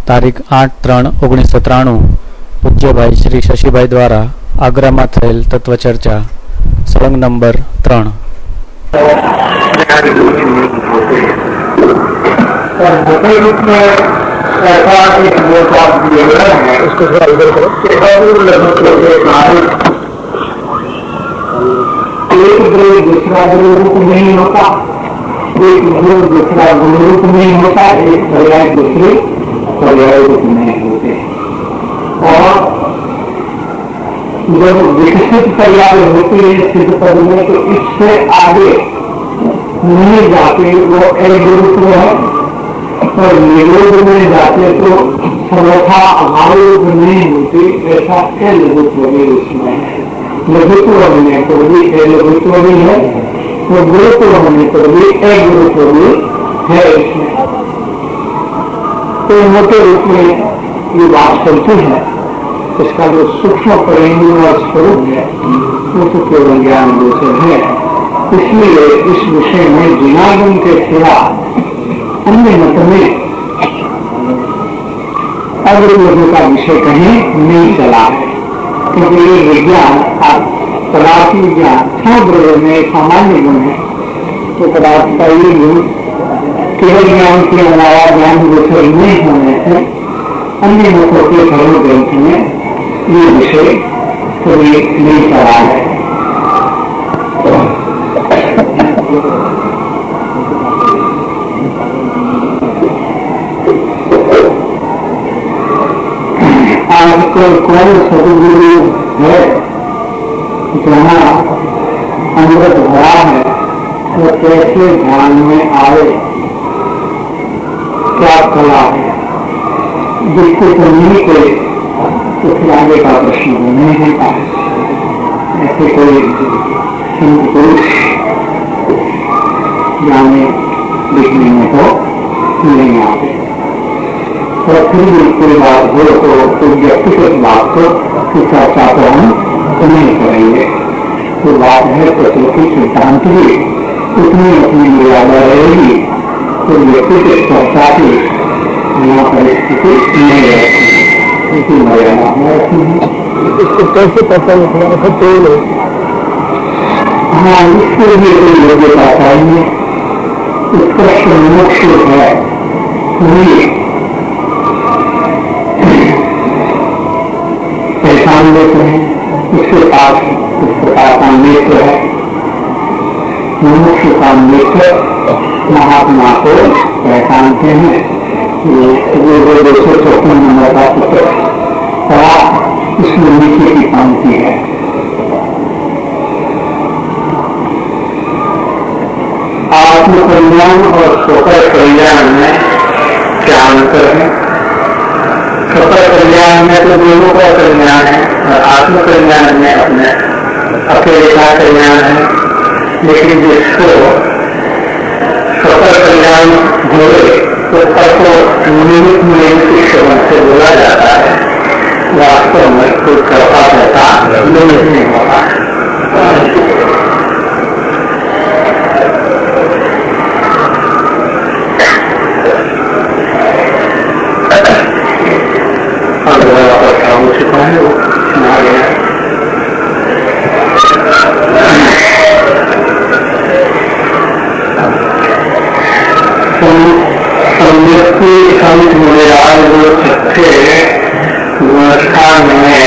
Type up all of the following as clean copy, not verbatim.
તારીખ 8/3/1993 પૂજ્યભાઈ શ્રી શશીભાઈ દ્વારા આગ્રામાં થયેલ તત્વ ચર્ચા સળંગ નંબર 3। उसको थोड़ा इधर करो। एक गुरु दूसरा गुरु रूप नहीं होता, एक गुरु दूसरा गुरु रूप नहीं होता, एक पर्याय दूसरे पर्याय रूप नहीं होते। और जब विकसित पर्याय होती है सिद्ध पद में तो इससे आगे नहीं जाते वो एक रूप में है, और निरोध में जाते तो सर्वथा आरोप नहीं होती, ऐसा एल रूप भी उसमें है। लघुत्व होने पर भी लघुत्व भी है, तो गुरुत्व होने पर भी एक गुरुत्व भी है इसमें। तो मोटे रूप में ये बात चलती है, इसका जो सूक्ष्म परिणाम और स्वरूप है वो तो केवल ज्ञान गोचर है। इसलिए इस विषय में जिनागम के खिलाफ अन्य मत में अग्रलोकों का विषय कहीं नहीं चला है, क्योंकि ये विज्ञान पदार्थ विज्ञान समग्र में सामान्य गुण है। तो पदार्थ का ये गुण केवल ज्ञान के अलावा ज्ञान गोचर नहीं होने से अन्य मतों के धर्म ग्रंथ में ये विषय कभी नहीं चला है। आजकल कौन सदगुरु है जहाँ अमृत भरा है तो कैसे ध्यान में आए, क्या कला है, जिसको तो नहीं कोई तो फिर आगे का प्रश्न नहीं होता है। ऐसे कोई संत पुरुष जाने दिखने में तो नहीं आते। और फिर भी कोई बात हो तो कोई व्यक्तिगत बात को चर्चा तो हम नहीं करेंगे। तो बात है प्रकृति सिद्धांत की उतनी अपनी मर्यादा रहेगी, तो व्यक्तिगत चर्चा की यहाँ परिस्थिति नहीं रहती, इसी मर्यादा में रहती है। इसको कैसे पता लगता है? हाँ, इसके लिए कोई योग्यता चाहिए। उत्कृष्ट मोक्ष है पहचान लेते हैं, उसके पास इस प्रकार का नेत्र है। मनुष्य का नेत्र महात्मा को पहचानते हैं। ये 254 नंबर का पुत्र बड़ा इसमें नीचे की पंक्ति है। आत्म कल्याण और स्वकर कल्याण में क्या अंतर है? स्वकर कल्याण में तो दोनों का कल्याण है और आत्म कल्याण में अपने अकेले का कल्याण है। लेकिन जिसको स्वकर कल्याण बोले तो उसको निमित्त श्रवण से बोला जाता है, वास्तव में कोई कर्ता रहता नहीं होता है। गुणस्थान में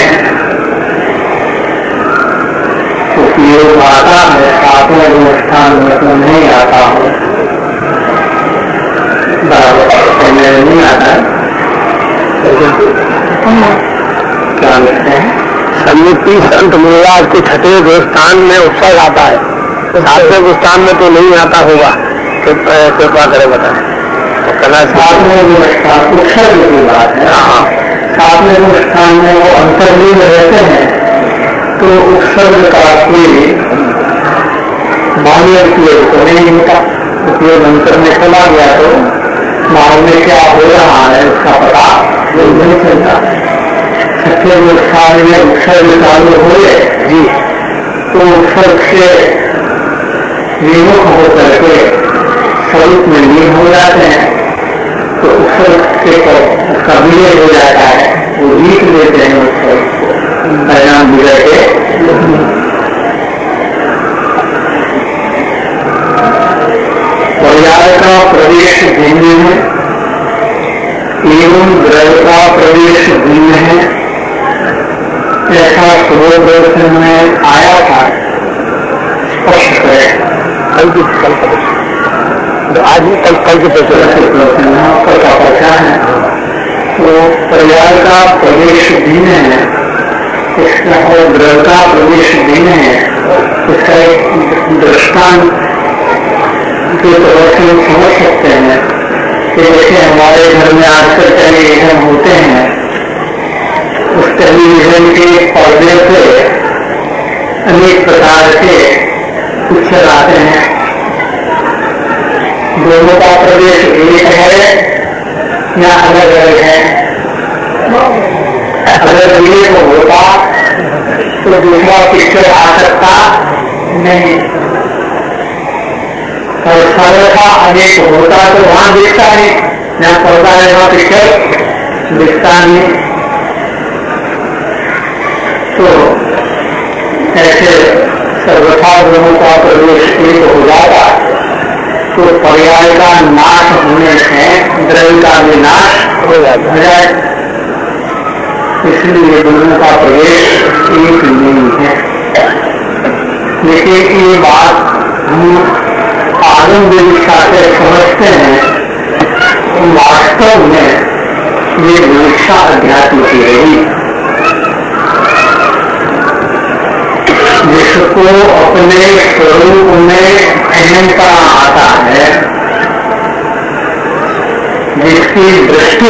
उपयोग आता है, सातवें गुणस्थान में तो नहीं आता हो, नहीं आता है। क्या लिखते हैं? संयुक्ति संत मुराद के छठे गुणस्थान में उत्सर्ग आता है, सातवें गुणस्थान में तो नहीं आता होगा। कृपा करें बताएं। सातवें गुणस्थान उत्सर्ग की बात है। हाँ, सातवें गुणस्थान में वो अंतर्लीन रहते हैं तो उत्सर्ग का कोई मान्य उपयोग तो नहीं होता। उपयोग अंतर में चला गया तो मानव में क्या हो रहा है उसका पता नहीं चलता। छठे गुणस्थान में उत्सर्ग चालू हो जी तो उत्सर्ग से विमुख होकर के स्वरूप में लीन हो जाते हैं। तो उत्सर्ग के कबीले हो जाता है, वो जीत लेते हैं उसको, परिणाम बिगड़ के। पर्याय का प्रवेश भिन्न है एवं द्रव्य का प्रवेश भिन्न है, ऐसा स्वरूप दर्शन में आया था, स्पष्ट करें। आज भी कल के कल का प्रचार है, तो पर्याय का प्रवेश भिन्न है, इसका और द्रव्य का प्रवेश भिन्न है। इसका एक दृष्टांत के तौर से समझ सकते हैं कि जैसे हमारे घर में आजकल टेलीविजन होते हैं, उस टेलीविजन के पर्दे पे अनेक प्रकार के पिक्चर आते हैं, दोनों का प्रवेश एक है या अलग अलग है। अगर एक होता तो दूसरा पिक्चर आ सकता नहीं, और सर्वथा अनेक होता तो वहां दिखता नहीं, जहां पर्दा है वहां पिक्चर दिखता नहीं। तो ऐसे सर्वथा दोनों का प्रवेश एक हो जाता तो पर्याय का नाश होने से द्रव्य का भी नाश हो जाए, इसलिए दोनों का प्रवेश एक नहीं है। लेकिन ये बात हम आगम विवक्षा से समझते हैं, तो वास्तव में ये विवक्षा अध्यात्म की रही, जिसको अपने स्वरूप में अहंता आता है, जिसकी दृष्टि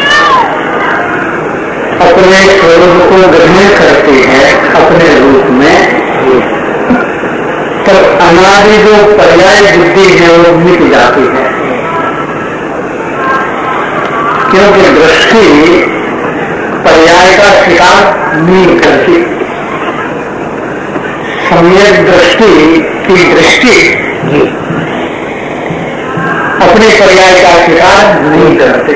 अपने स्वरूप को ग्रहण करती है अपने रूप में, तब अनादि जो पर्याय बुद्धि है वो मिट जाती है। क्योंकि दृष्टि पर्याय का शिकार नहीं करती, सम्यक दृष्टि की दृष्टि अपने पर्याय का शिकार नहीं करते।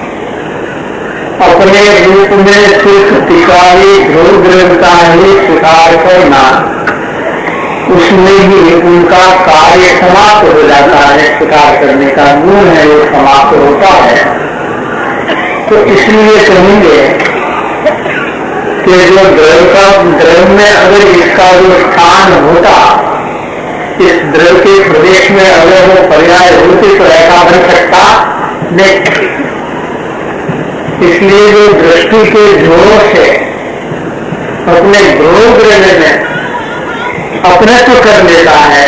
अपने रूप में सिर्फ टिकाई ध्रुव ग्रह का ही शिकार करना, उसमें ही उनका कार्य समाप्त हो जाता है, शिकार करने का गुण है वो समाप्त होता है। तो इसलिए कहेंगे कि जो द्रव्य में अगर इसका जो स्थान होता, इस द्रव्य के प्रदेश में अगर वो पर्याय होती तो ऐसा बन सकता नहीं। इसलिए जो दृष्टि के जोरों से अपने ध्रुव ग्रह में अपने तो कर लेता है,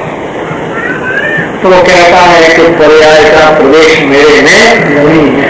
तो कहता है कि पर्याय का प्रवेश मेरे में नहीं है।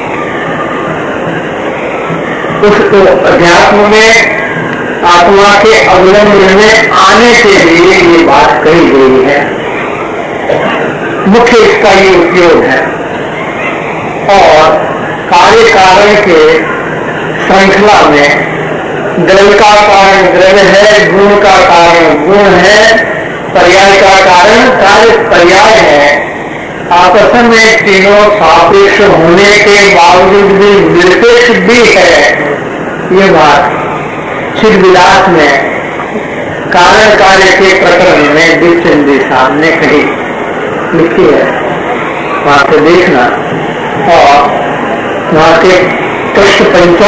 उस अध्यात्म में आत्मा के अवलंबन में आने के लिए ये बात कही गई है, मुख्य इसका ये उपयोग है। और कार्य कारण के श्रृंखला में द्रव्य का कारण द्रव्य है, गुण का कारण गुण है, पर्याय का कारण कार्य पर्याय है। आपस में तीनों सापेक्ष होने के बावजूद भी निरपेक्ष भी है। ये बात चिद विलास में कारण कार्य के प्रकरण में द्विचंदी सामने कही लिखी है, वहां से देखना। और वहां के पृष्ठ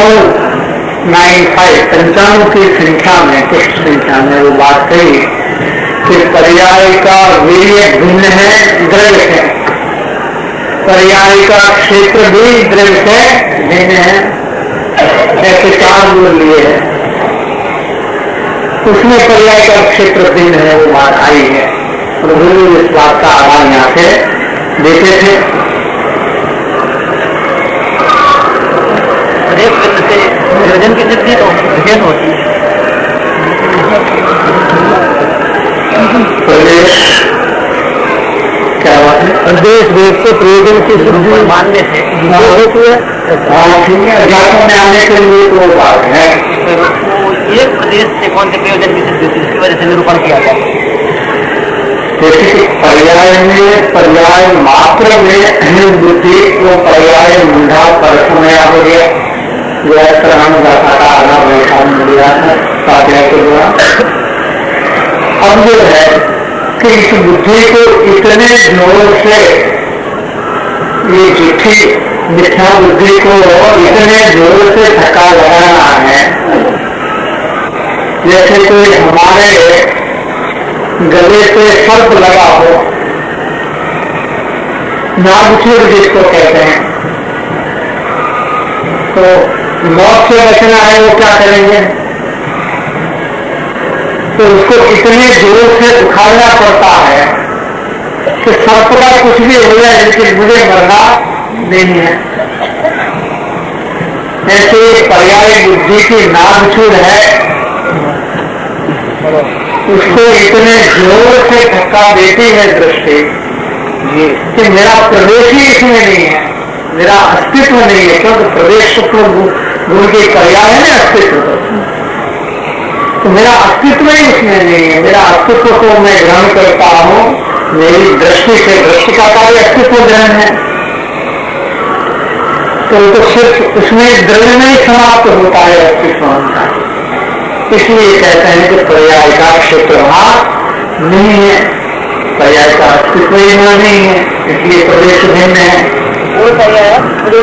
95 की संख्या में, पृष्ठ संख्या में वो बात कही कि पर्याय का वीर्य भिन्न है द्रव्य है, पर्याय का क्षेत्र भी द्रव्य से भिन्न है। ऐसे 4 गुण लिए हैं, उसमें पर्याय का क्षेत्र भिन्न है, वो बात आई है। और गुरु इस बात का आधार यहाँ से देते थे। विभाजन की सिद्धि तो विशेष होती है। प्रदेश क्या बात है? देश देश के प्रयोजन की सिद्धि मानने से होती है। हाँ ठीक है, अध्यात्म में आने के लिए वो बात है। ये प्रदेश से कौन से प्रयोजन की सिद्धि होती है, इसकी वजह से निरूपण किया जाए। जैसे पर्याय में पर्याय मात्र में बुद्धि को पर्याय मूढ़ा परसमय स्वाध्याय के द्वारा। अब जो है कि इस बुद्धि को इतने जोर से ये झूठी मिथ्या बुद्धि को इतने जोर से धक्का लगाना है जैसे कोई हमारे गले पे सर्प लगा हो, नागचूर जिसको कहते हैं, तो मौत से बचना है वो क्या करेंगे? तो उसको इतने जोर से उखाड़ना पड़ता है कि सर्प का कुछ भी हो जाए लेकिन मुझे मरना नहीं है। ऐसे पर्याय बुद्धि की नागचूर है, उसको इतने जोर से धक्का देती है दृष्टि कि मेरा प्रवेश ही इसमें नहीं है, मेरा अस्तित्व नहीं है, क्योंकि प्रवेश शुक्ल गुण के पर्याय है ना अस्तित्व, तो मेरा अस्तित्व ही इसमें नहीं है। मेरा अस्तित्व को मैं ग्रहण करता हूं, मेरी दृष्टि से, दृष्टि का कार्य अस्तित्व ग्रहण है, तो सिर्फ उसमें द्रव्य में ही समाप्त होता है अस्तित्व होता है। इसलिए कहते हैं कि पर्याय का क्षेत्र वहां नहीं है, पर्याय का अस्तित्व ही वहां नहीं है, इसलिए प्रदेश भिन्न है। वो पर्याय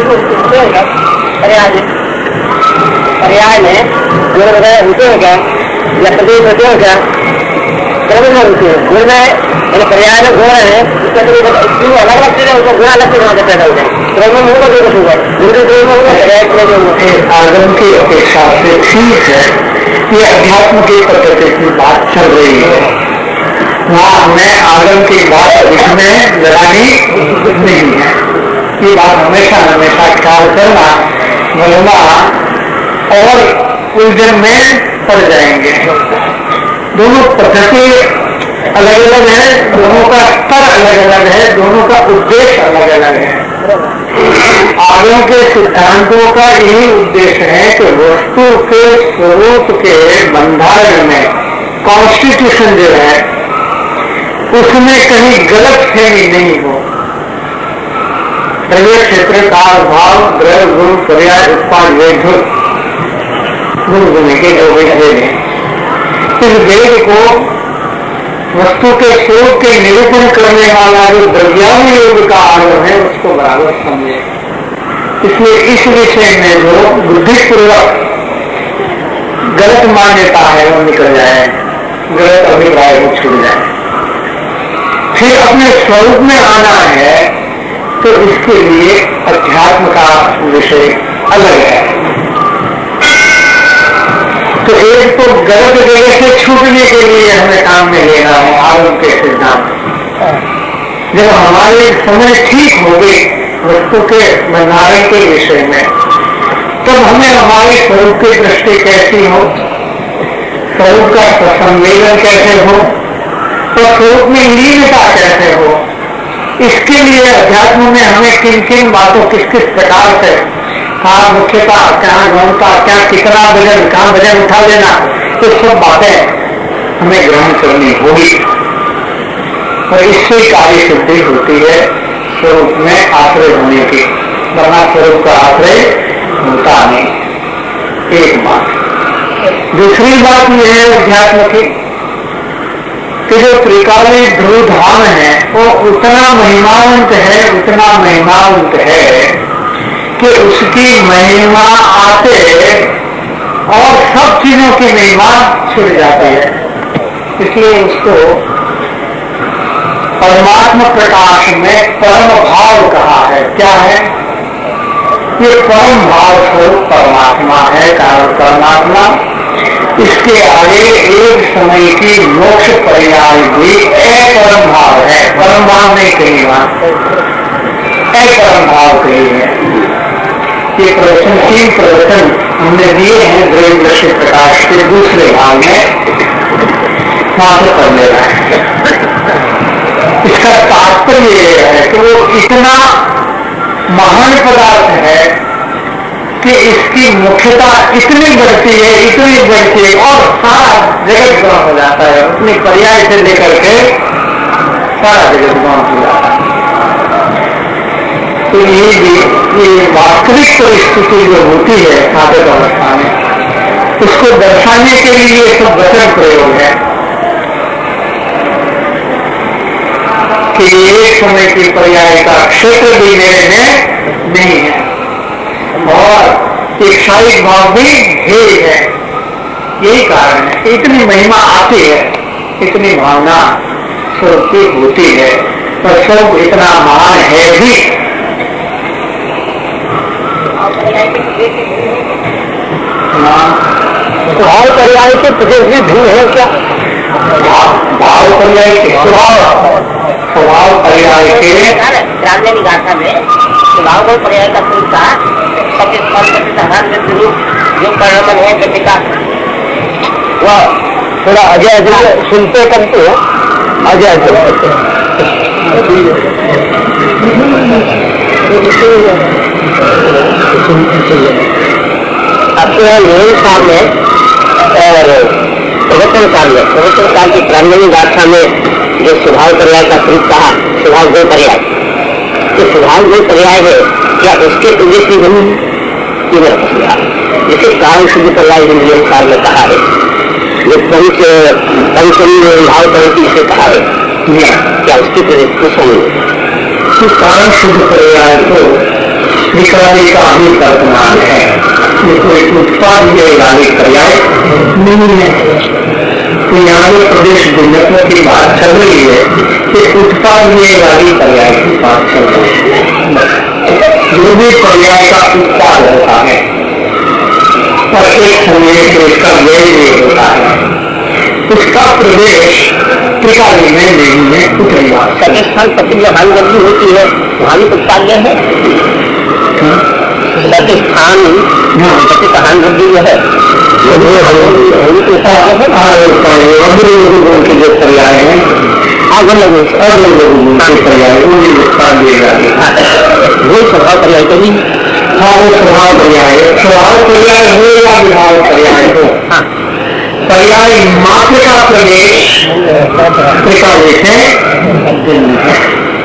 में गुण वगैरह होते हैं क्या, या प्रदेश होते हैं क्या? द्रव्य में होते हैं। गुण में पर्याय में गुण है, उसका अलग अलग चीजें, उसको गुण अलग से वहां से पैदा हो जाए। द्रव्य में होगा जो होगा, दूसरे द्रव्य में होगा, पर्याय आगम की अपेक्षा से ठीक है, ये अध्यात्म की पद्धति की बात चल रही है, वहां हमें आगम की बात इसमें लगानी नहीं है। ये बात हमेशा हमेशा ख्याल करना, वरना और उलझन में पड़ जाएंगे। दोनों पद्धति अलग अलग है, दोनों का स्तर अलग अलग है, दोनों का उद्देश्य अलग अलग है। आगम के सिद्धांतों का यही उद्देश्य है कि वस्तु के स्वरूप के बंधारण में कॉन्स्टिट्यूशन जो है उसमें कहीं गलत फहमी नहीं हो। द्रव्य क्षेत्र काल भाव द्रव्य गुण पर्याय उत्पाद वेद गुण गुण के जो वेद हैं, इस वेद को वस्तु के स्वरूप के निरूपण करने वाला जो द्रव्यावली योग का आग्रह है उसको बराबर समझे। इसलिए इस विषय में जो बुद्धिपूर्वक गलत मान्यता है वो निकल जाए, गलत अभिप्राय वो छूट जाए। फिर अपने स्वरूप में आना है तो इसके लिए अध्यात्म का विषय अलग है। तो एक तो गलत जगह से छूटने के लिए हमें काम में लेना है आगम के सिद्धांत। जब हमारी समझ ठीक हो गई वस्तु के भंडारण के विषय में, तब हमें हमारे स्वरूप की दृष्टि कैसी हो, स्वरूप का संवेदन कैसे हो, तो स्वरूप में लीनता कैसे हो, इसके लिए अध्यात्म में हमें किन किन बातों किस किस प्रकार से, कहाँ मुख्यता, कहाँ गौणता, क्या कितना वजन, कहाँ वजन उठा लेना, तो सब बातें हमें ग्रहण करनी होगी। और इससे कार्य सिद्धि होती है स्वरूप में आश्रय होने की, वरना स्वरूप का आश्रय होता नहीं। एक बात। दूसरी बात यह है अध्यात्म की कि जो त्रिकाली ध्रुव धाम है वो उतना महिमावंत है, उतना महिमावंत है कि उसकी महिमा आते और सब चीजों की महिमा छुट जाती है। इसलिए उसको परमात्मा प्रकाश में परम भाव कहा है। क्या है ये? परम भाव स्वरूप परमात्मा है, कारण परमात्मा। इसके आगे एक समय की मोक्ष पर्याय भी परम भाव है, परम भाव नहीं कही, वहां परम भाव कही है। ये प्रवचन 3 प्रवचन हमने दिए हैं द्रव्य दृश्य प्रकाश के दूसरे भाग में, वहां से पढ़ लेना है। इसका तात्पर्य यह है कि वो इतना महान पदार्थ है कि इसकी मुख्यता इतनी बढ़ती है, इतनी बढ़ती है और सारा जगत गौण हो जाता है। अपने पर्याय से लेकर के सारा जगत गौण हो जाता है। तो ये वास्तविक परिस्थिति जो होती है साधक अवस्था में, उसको दर्शाने के लिए ये सब वचन प्रयोग है कि एक समय की पर्याय का क्षेत्र भी मेरे में नहीं है और एक शारीरिक भाव भी भेद है। यही कारण है इतनी महिमा आती है, इतनी भावना स्वरूप की होती है, पर स्वरूप इतना महान है भी। भाव पर्याय के प्रदेश में भिन्न है क्या? भाव पर्याय के स्वभाव पर्याय के रामदेव गाथा में स्वभाव और पर्याय का सूत्र जो परिणाम है गति का वह थोड़ा अजय अजय सुनते करते अजय अजय आपके यहाँ मेरे सामने और प्रवचन काल की प्रारंभिक गाथा में जो स्वभाव पर्याय का प्रयोग कहा, स्वभाव गो पर्याय, जो स्वभाव गो पर्याय है क्या उसके प्रदेश की जमीन की मेरा पसंद है। जिसे कारण शुद्ध पर्याय हिंदी काल में कहा है, जो पंचमी भाव प्रवृत्ति से कहा है, क्या उसके प्रदेश को समझ कारण शुद्ध पर्याय तो निकाली का भी कल्पनान है, ये कोई उत्पाद वाली पर्याय नहीं है। तो यहाँ जो प्रदेश भिन्नत्व की बात चल रही है कि उत्पाद वाली पर्याय की बात चल रही है। जो भी पर्याय का उत्पाद होता है और एक समय से उसका व्यय होता है, उसका प्रदेश त्रिकाली में नहीं है, उतरी बात प्रतिष्ठान प्रतिज्ञा हानि गति होती है, वहां भी उत्पाद है प्रतिष्ठान प्रतिष्ठान वृद्धि जो है के जो पर्याय है पर्याय वो स्वभाव पर्याय तो नहीं। हाँ, वो स्वभाव पर्याय है। स्वभाव पर्याय हो या विभाव पर्याय हो, पर्याय मात्र का प्रदेश त्रिकालिक है।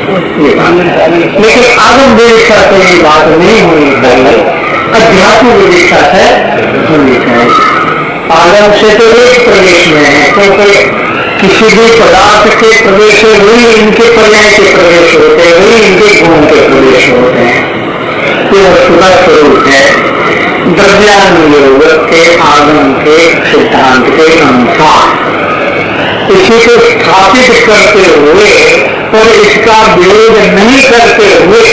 लेकिन आगम विवेक्षा से ये बात नहीं होनी चाहिए, अध्यात्म विवेक्षा से होनी चाहिए। आगम से तो एक प्रदेश में है, क्योंकि किसी भी पदार्थ के प्रदेश में वही इनके पर्याय के प्रदेश होते हैं, वही इनके गुण के प्रदेश होते हैं। ये वस्तुता स्वरूप है द्रव्यानुयोग के आगम के सिद्धांत के अनुसार। इसी को स्थापित करते हुए और इसका विरोध नहीं करते हुए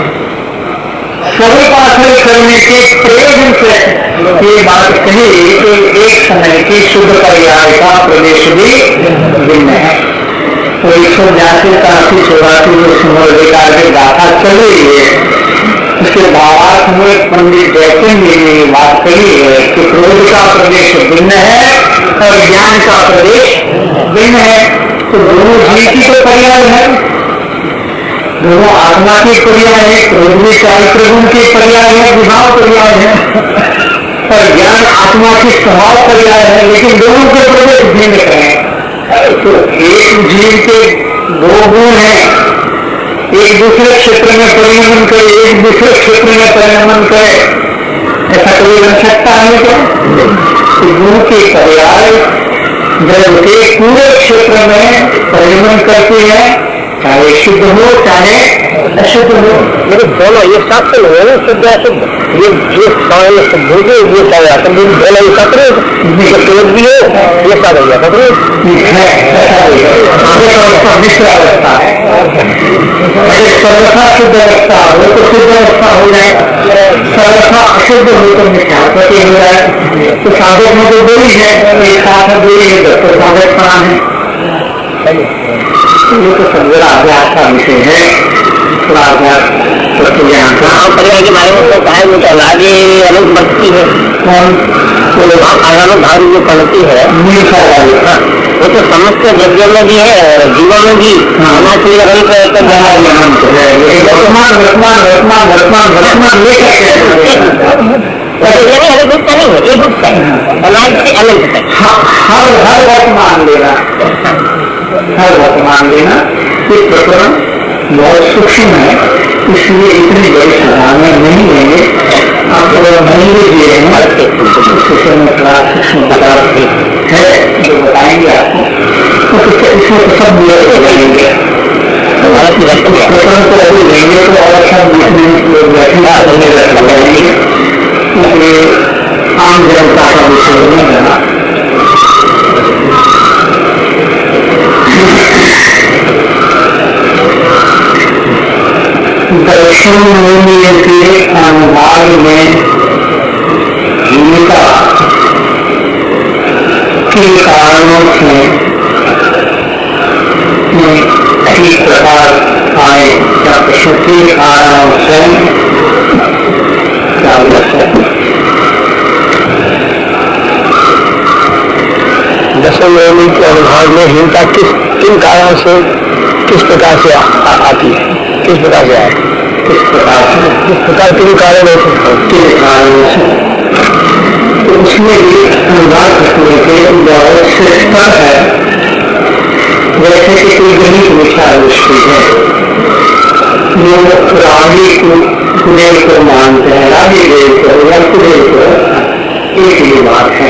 सर्वपाठन करने के प्रयोजन से ये बात कही कि एक समय की शुद्ध पर्याय का प्रदेश भी भिन्न है। तो 182 जो सुमर विकार की गाथा चल रही है, उसके भावार्थ में पंडित जयचंद जी ने बात कही है कि क्रोध का प्रदेश भिन्न है और ज्ञान का प्रदेश भिन्न है। तो दोनों जीव की तो पर्याय है, दोनों आत्मा की पर्याय है, क्रोध भी चारित्र गुण की पर्याय है, विभाव पर्याय है, और ज्ञान आत्मा की स्वभाव पर्याय है, लेकिन दोनों के प्रदेश भिन्न है। तो एक जीव के दो गुण हैं, एक दूसरे क्षेत्र में परिणमन करे, एक दूसरे क्षेत्र में परिणमन करे, ऐसा कोई बन सकता है क्या? गुण के पर्याय जब के पूरे क्षेत्र में परिणमन करती है, चाहे शुद्ध हो चाहे अशुद्ध हो। लेकिन दोनों ये शास्त्र हो ना, शुद्ध अशुद्ध, ये शुद्ध होगी, ये सारे असुद्ध दोनों ये शास्त्र क्रोध भी हो, ये सारे मिश्र अवस्था है। अगर सर्वथा शुद्ध अवस्था हो तो शुद्ध अवस्था हो जाए, सर्वथा अशुद्ध हो तो मिथ्यात्वती हो जाए। तो साधक में तो दो ही है, एक साधक दो ही है, तो साधक कहाँ है? ये तो सब बड़ा अभ्यास का विषय है, थोड़ा अभ्यास पर्याय के बारे में तो कहा है, वो तो अलादी अलग बढ़ती है। कौन अलग भाव जो पढ़ती है वो तो समस्त द्रव्यों में भी है और जीवों में भी होना चाहिए। वर्तमान वर्तमान वर्तमान वर्तमान वर्तमान अलग गुप्त नहीं है, एक गुप्त है, अनाज से अलग है। हर वर्तमान लेना, हर वर्तमान लेना। ये प्रकरण बहुत सूक्ष्म है, इसलिए इतनी बड़ी सराहना नहीं लेंगे। आप नहीं लीजिए है जो बताएंगे आपको, तो इसमें तो सब लेंगे अभी लेंगे तो और सब बैठेंगे, क्योंकि आम जनता का विषय नहीं रहना। दर्शन मूल्य के अनुभाग में भूमिका के कारणों से ठीक प्रकार आए या प्रकृति कारणों से क्या दर्शन मूल्य के अनुभाग में हीनता किन कारणों से किस प्रकार से आती है, किस प्रकार से आए, किस प्रकार के कारण होते तो उसमें भी अनुवाद करने के बहुत से स्तर है। जैसे कि कोई गणित विचार दृष्टि है, जो रागी कुदेव को मानते हैं, रागी देव को या कुदेव को, एक ही बात है।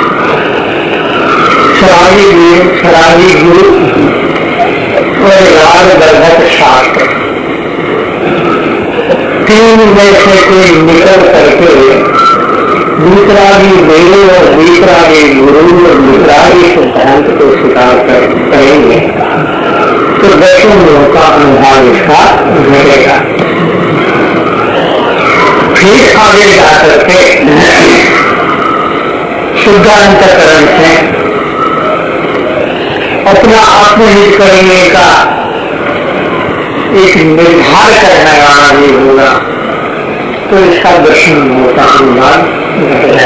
शराबी गुरु और राग गर्भक शास्त्र, तीन में से कोई निकल करके दूसरा भी मेरे और दूसरा भी गुरु और दूसरा भी सिद्धांत को स्वीकार करेंगे तो दर्शनों का अनुभाग इसका घटेगा। फिर आगे जाकर के शुद्धांतकरण से अपना आत्महित करने का एक निर्धार करने वाला भी होगा, तो इसका दर्शन होता अनुवाद है।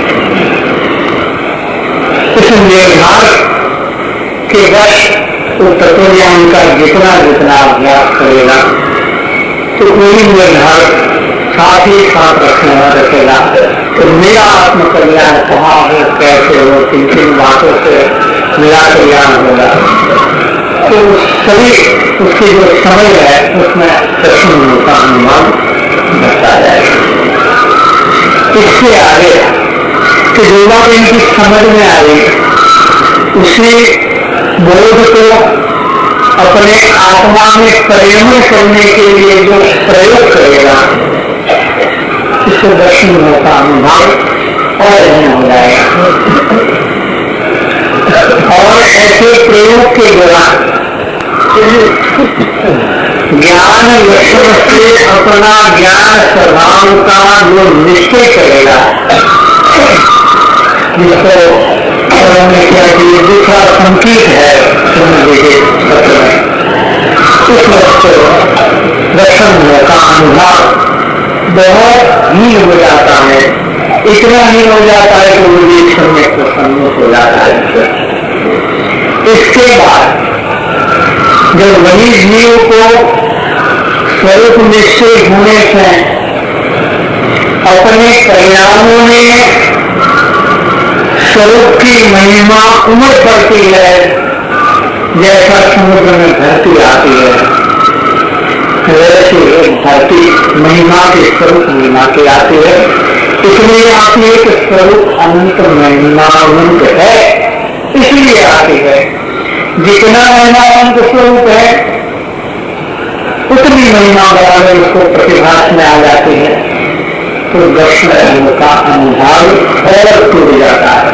इस निर्धार के वश तो तत्वज्ञान का जितना अभ्यास करेगा तो कोई निर्धार साथ ही साथ रखने वाला रखेगा। तो मेरा आत्मकल्याण कहाँ हो, कैसे हो, किन किन बातों से मेरा कल्याण होगा, तो सभी उसकी जो समय है उसमें दर्शन का अनुमान करता जाएगा। इससे आगे कि जो बात इनकी समझ में आई उसी बोध को अपने आत्मा में परिणमन करने के लिए जो प्रयोग करेगा इससे दर्शन का अनुमान और नहीं हो जाएगा। और ऐसे प्रयोग के दौरान ज्ञान लक्षण से अपना ज्ञान स्वभाव का जो निश्चय करेगा, जिसको उन्होंने क्या कि दूसरा संकेत है उस वक्त दर्शन का अनुभव बहुत ही हो जाता है। इतना ही हो जाता है कि वो एक समय को सम्मुख हो जाता है। इसके बाद जब वही जीव को स्वरूप निश्चय होने से अपने परिणामों में स्वरूप की महिमा उमड़ पड़ती है, जैसा समुद्र में धरती आती है वैसे धरती महिमा के स्वरूप महिमा की आती है। इसलिए आती है कि स्वरूप अनंत महिमावंत है, इसलिए आती है। जितना महिमावंत स्वरूप है उतनी महिमा बराबर उसको प्रतिभास में आ जाती है, तो दर्शन का अनुभाग और टूट जाता है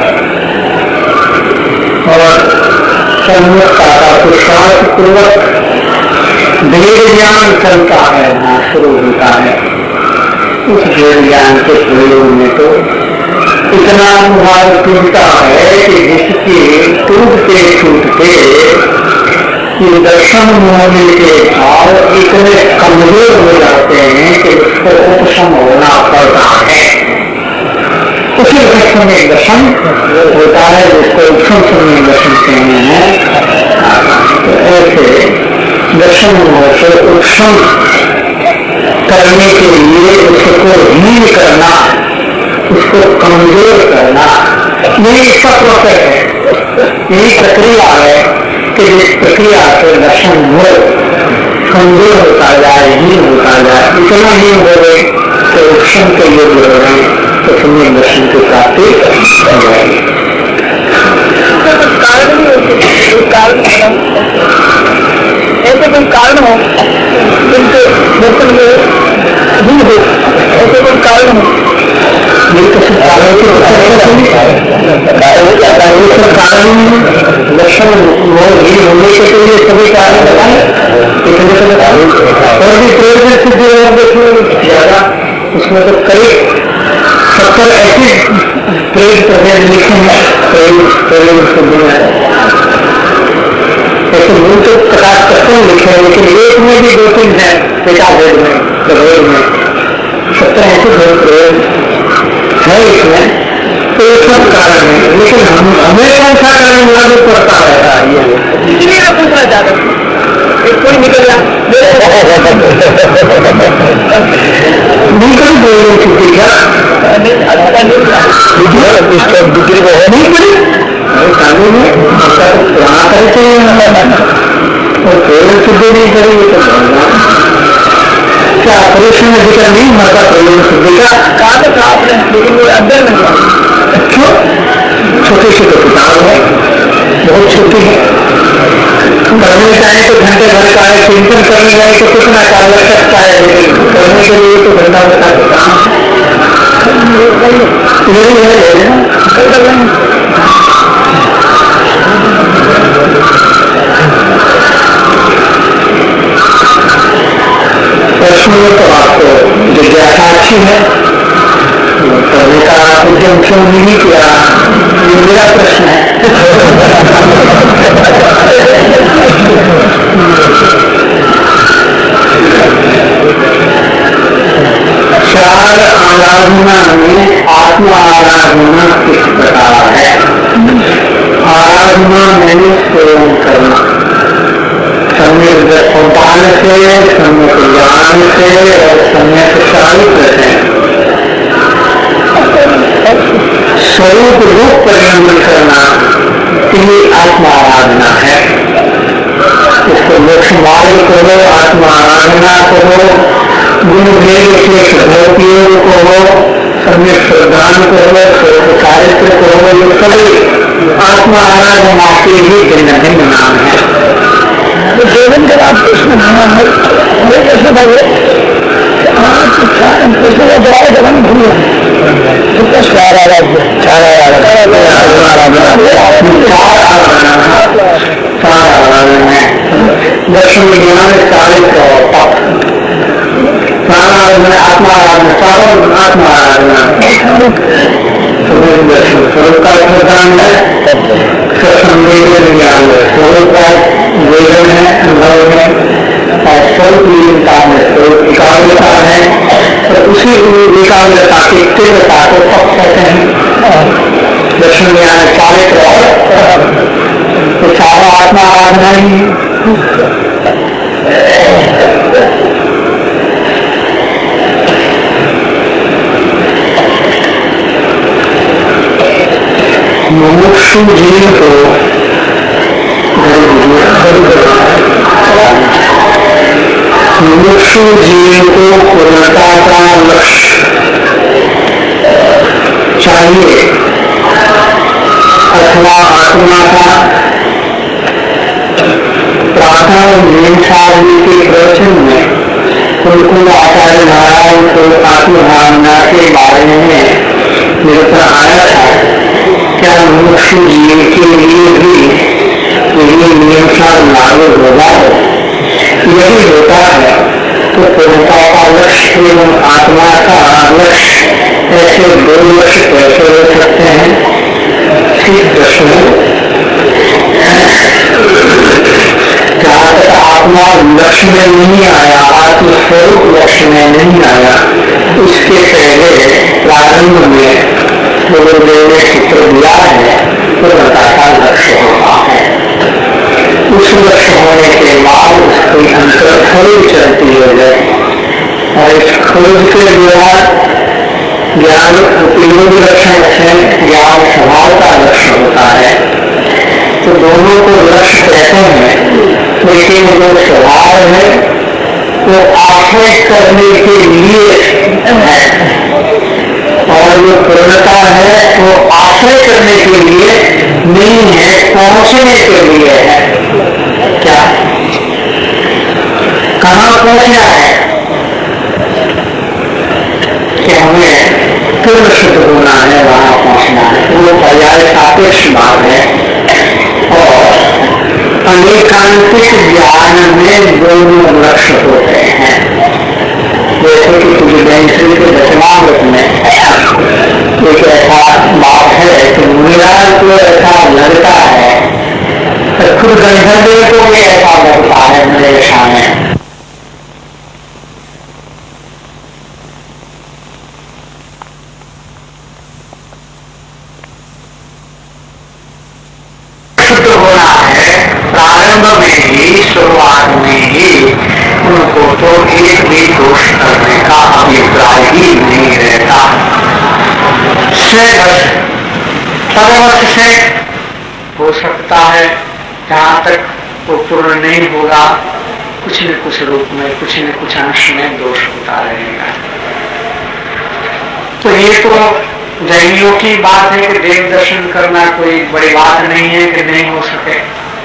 और सम्यकता का पुरुषार्थ पूर्वक भेद ज्ञान चलता है, वहां शुरू होता है। उस भेद ज्ञान के प्रयोग में तो इतना अनुभाग टूटता है कि जिसकी टूटते टूटते ये दर्शन मूल्य के भाव इतने कमजोर हो जाते हैं कि उसको उपशम होना पड़ता है। उसी समय दर्शन होता है जिसको उपशम समय दर्शन कहते हैं। तो ऐसे दर्शन से उपशम करने के लिए उसको हीन करना, उसको कमजोर करना, यही इसका प्रोसेस है, यही प्रक्रिया है कि जिस प्रक्रिया से दर्शन हो कमजोर होता जाए, हीन होता जाए, इतना हीन हो गए तो दर्शन के योग्य हो गए तो तुम्हें दर्शन की प्राप्ति हो जाएगी। कारण भी कारण ऐसे कोई कारण हो जिनके दर्शन में हीन हो, ऐसे कोई कारण हो कारण लक्षण वो हीन होने के लिए सभी कारण बताए और भी प्रयोजन सिद्ध ज्यादा उसमें तो कई 70 ऐसे प्रेरित प्रभेद लिखे हैं प्रयोजन सिद्ध में ऐसे मूल तो प्रकाश करते हैं लिखे हैं, लेकिन एक में भी 2-3 है पेटाभेद में प्रभेद में 70 ऐसे प्रयोग है इसमें, तो ये सब कारण है। लेकिन हमें कौन सा कारण लागू पड़ता है इसलिए मैं पूछना चाहता हूँ, कोई निकल गया निकल बोल चुकी क्या बिक्री को है नहीं पड़ी कानून में पुराना करते हैं और प्रयोग सिद्ध नहीं करेंगे तो क्या ऑपरेशन अधिकार नहीं मरता प्रयोग सिद्धि का कहा तो था आपने, लेकिन वो अध्ययन नहीं हुआ। क्यों? छोटी सी तो किताब है, बहुत छोटी है, करने जाए तो घंटे भर का है, चिंतन करने जाए तो कितना काल लग सकता है, लेकिन करने के लिए तो घंटा भर का काम यही है। प्रश्न में तो आपको जिज्ञासा अच्छी है, करने का उद्यम क्यों नहीं किया, ये मेरा प्रश्न है। चार आराधना में आत्मा आराधना किस प्रकार है? आराधना मैंने सेवन करना, सम्यक संतान से, सम्यक ज्ञान से और सम्यक चारित्र से स्वरूप रूप परिवर्तन करना, ये आत्मा आराधना है। इसको मोक्ष मार्ग करो, आत्मा आराधना करो, गुण भेद के उपयोग करो, सम्यक प्रदान करो, स्वरूप चारित्र करो, ये सभी आत्मा आराधना के ही भिन्न भिन्न नाम है। तो जीवन के बाद कृष्ण कैसे भागे कृष्ण का द्वारा जगन भूल लक्ष्मी ज्ञान चारित्र आत्मा आराधना चारों आत्मा आराधना स्वरूप का प्रदान है, सत्संवेदन ज्ञान है, स्वरूप का वेदन है, अनुभव है और स्वरूप लीनता में स्वरूप एकाग्रता है। तो उसी एकाग्रता की तीव्रता को तप कहते हैं। दर्शन ज्ञान चारित्र तो चारों आत्मा आराधना ही है। मुमुक्षु जीव को मुमुक्षु जीव को पूर्णता का लक्ष्य चाहिए अथवा आत्मा का प्रातः मीमांसादी के प्रवचन में उनको आचार्य नारायण को आत्मभावना के बारे में निरूपण आया था। क्या मुमुक्षु जीव के लिए भी ये मीमांसा लागू होगा? यदि होता है तो पूर्णता का लक्ष्य एवं आत्मा का लक्ष्य ऐसे दो लक्ष्य कैसे हो सकते हैं? ठीक प्रश्न। जहाँ तक आत्मा लक्ष्य में नहीं आया, आत्मस्वरूप लक्ष्य में नहीं आया, उसके पहले प्रारंभ में गुरुदेव ने चित्र दिया है पूर्णता का लक्ष्य होता है। उस लक्ष्य होने के बाद उसकी अंतर खोज चलती है और इस खोज के द्वारा ज्ञान उपयोग लक्षण है, ज्ञान स्वभाव का लक्ष्य होता है। तो दोनों को लक्ष्य कहते हैं, लेकिन जो स्वभाव है वो आश्रय करने के लिए है, और जो पूर्णता है वो आश्रय करने के लिए नहीं है, पहुंचने के लिए है। क्या कहाँ पहुंचना है कि हमें पूर्ण शुद्ध होना है, वहां पहुंचना है। वो पर्याय सापेक्ष बात है, और अनेकांतिक ज्ञान में दोनों लक्ष्य होते हैं। जैसे कि तुलसीदास के दशमावृत में एक ऐसा बात है कि मुनिराज को ऐसा लगता है, तो खुद गंधर्व को भी ऐसा लगता है मेरे दशा में। शुद्ध होना है, प्रारंभ में ही, शुरुआत में ही उनको तो एक भी दोष करने का अभिप्राय ही नहीं रहता। सर्वस्व से हो सकता है, जहां तक वो पूर्ण नहीं होगा, कुछ न कुछ रूप में, कुछ न कुछ अंश में दोष होता रहेगा। तो ये तो जैनियों की बात है कि देव दर्शन करना कोई बड़ी बात नहीं है कि नहीं हो सके।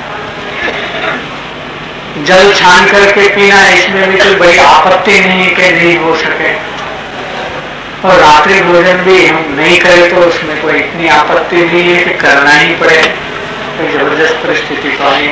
जल छान करके पीना, इसमें भी कोई बड़ी आपत्ति नहीं कि नहीं हो सके। और रात्रि भोजन भी हम नहीं करें तो उसमें कोई इतनी आपत्ति नहीं है कि करना ही पड़े, कोई जबरदस्त परिस्थिति तो नहीं,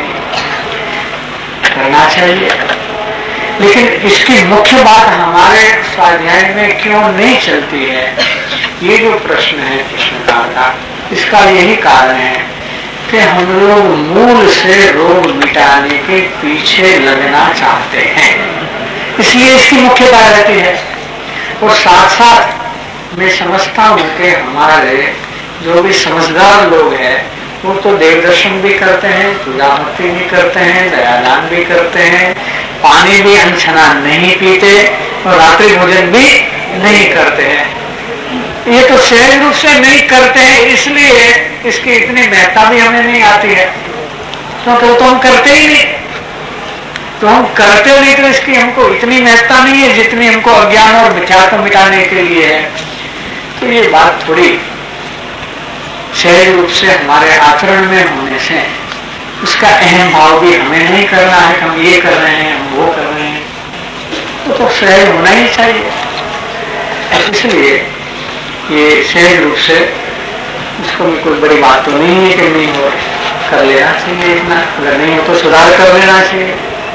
करना चाहिए। लेकिन इसकी मुख्य बात हमारे स्वाध्याय में क्यों नहीं चलती है, ये जो प्रश्न है प्रश्नकार का, इसका यही कारण है कि हम लोग मूल से रोग मिटाने के पीछे लगना चाहते हैं, इसलिए इसकी मुख्यता रहती है। और साथ साथ मैं समझता हूं कि हमारे जो भी समझदार लोग हैं वो तो देव दर्शन भी करते हैं, पूजा भक्ति भी करते हैं, दयादान भी करते हैं, पानी भी अनछना नहीं पीते और रात्रि भोजन भी नहीं करते हैं। ये तो सहज रूप से नहीं करते हैं, इसलिए इसकी इतनी महत्ता भी हमें नहीं आती है, क्योंकि तो हम करते ही नहीं। तो हम करते नहीं तो इसकी हमको इतनी महत्ता नहीं है जितनी हमको अज्ञान और मिथ्या को मिटाने के लिए है। तो ये बात थोड़ी सहज रूप से हमारे आचरण में होने से उसका अहम भाव भी हमें नहीं करना है कि हम ये कर रहे हैं, हम वो कर रहे हैं, तो सहज होना ही चाहिए। इसलिए ये सहज रूप से उसको भी कोई बड़ी बात तो नहीं है कि नहीं हो, कर लेना चाहिए इतना, अगर नहीं हो तो सुधार कर लेना चाहिए।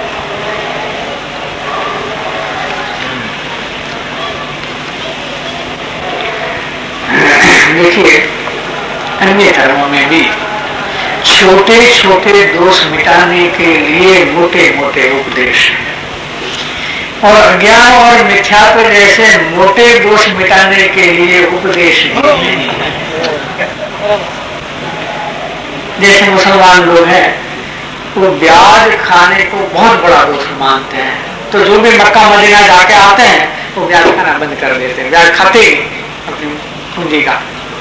देखिए अन्य धर्मों में भी छोटे छोटे दोष मिटाने के लिए मोटे मोटे उपदेश हैं, और अज्ञान और मिथ्यात्व जैसे मोटे दोष मिटाने के लिए उपदेश नहीं। जैसे मुसलमान लोग हैं वो ब्याज खाने को बहुत बड़ा दोष मानते हैं, तो जो भी मक्का मदीना जाके आते हैं वो ब्याज खाना बंद कर देते हैं, ब्याज खाते ही अपनी पूंजी का।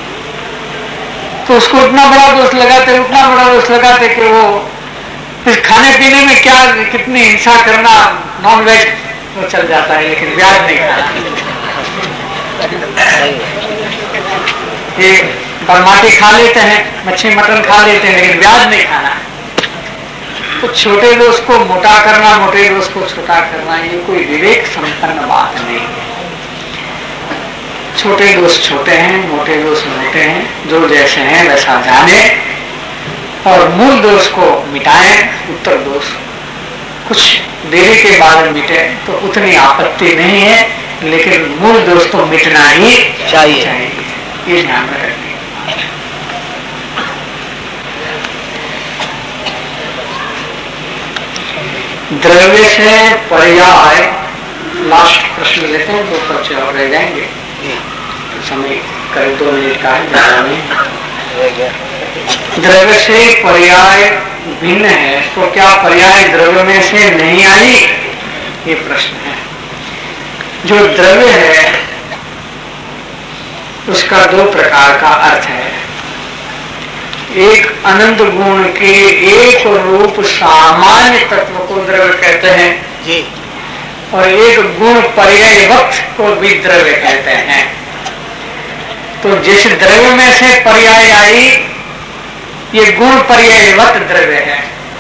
तो उसको उतना बड़ा दोष लगाते कि वो इस खाने पीने में क्या कितनी हिंसा करना, नॉन वेज वो चल जाता है लेकिन ब्याज नहीं खाना। ये बरमाटी खा लेते हैं, मच्छी मटन खा लेते हैं, लेकिन ब्याज नहीं खाना। तो छोटे दोष को मोटा करना, मोटे दोष को छोटा करना, ये कोई विवेक संपन्न बात नहीं है। छोटे दोष छोटे हैं, मोटे दोष मोटे हैं, जो जैसे हैं वैसा जाने और मूल दोष को मिटाएं। उत्तर दोष कुछ देरी के बाद मिटे तो उतनी आपत्ति नहीं है, लेकिन मूल दोष तो मिटना ही चाहिए, ये ध्यान में रखिए। द्रव्य से पर्याय, लास्ट प्रश्न लेते हैं, 2 पर्चे और रह जाएंगे, समय करीब 2 मिनट का है, ज्यादा नहीं। द्रव्य से पर्याय भिन्न है, तो क्या पर्याय द्रव्य में से नहीं आई, ये प्रश्न है। जो द्रव्य है उसका 2 प्रकार का अर्थ है। एक अनंत गुण के एक रूप सामान्य तत्व को द्रव्य कहते हैं जी, और एक गुण पर्यायवत को भी द्रव्य कहते हैं। तो जिस द्रव्य में से पर्याय आई ये गुण पर्यायवत द्रव्य है,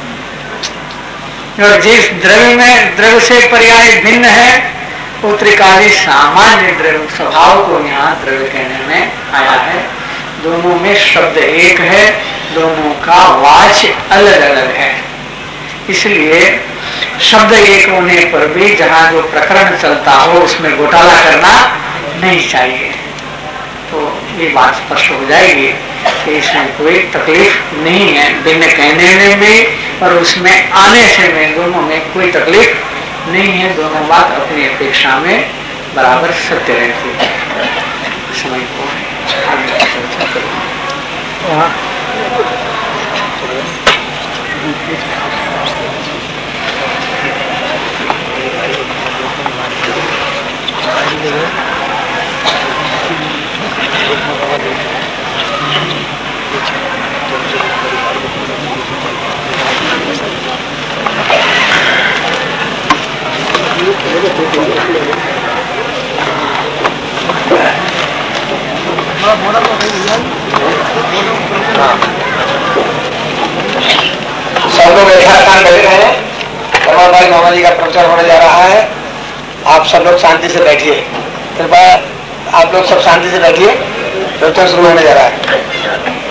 और जिस द्रव्य में द्रव्य से पर्याय भिन्न है वो त्रिकाली सामान्य द्रव्य स्वभाव को यहाँ द्रव्य कहने में आया है। दोनों में शब्द एक है, दोनों का वाच्य अलग अलग है, इसलिए शब्द एक होने पर भी जहां जो प्रकरण चलता हो उसमें घोटाला करना नहीं चाहिए। तो ये बात स्पष्ट हो जाएगी कि इसमें कोई तकलीफ नहीं है, भिन्न कहने में भी और उसमें आने से में दोनों में कोई तकलीफ नहीं है। दोनों बात अपनी अपेक्षा में बराबर सत्य रहती है। समय को आगे चर्चा करूँ। सब लोग यथास्थान बैठे हैं। रमाबाई मामा जी का प्रवचन होने जा रहा है। आप सब लोग शांति से बैठिए, कृपया आप लोग सब शांति से बैठिए, प्रवचन शुरू होने जा रहा है।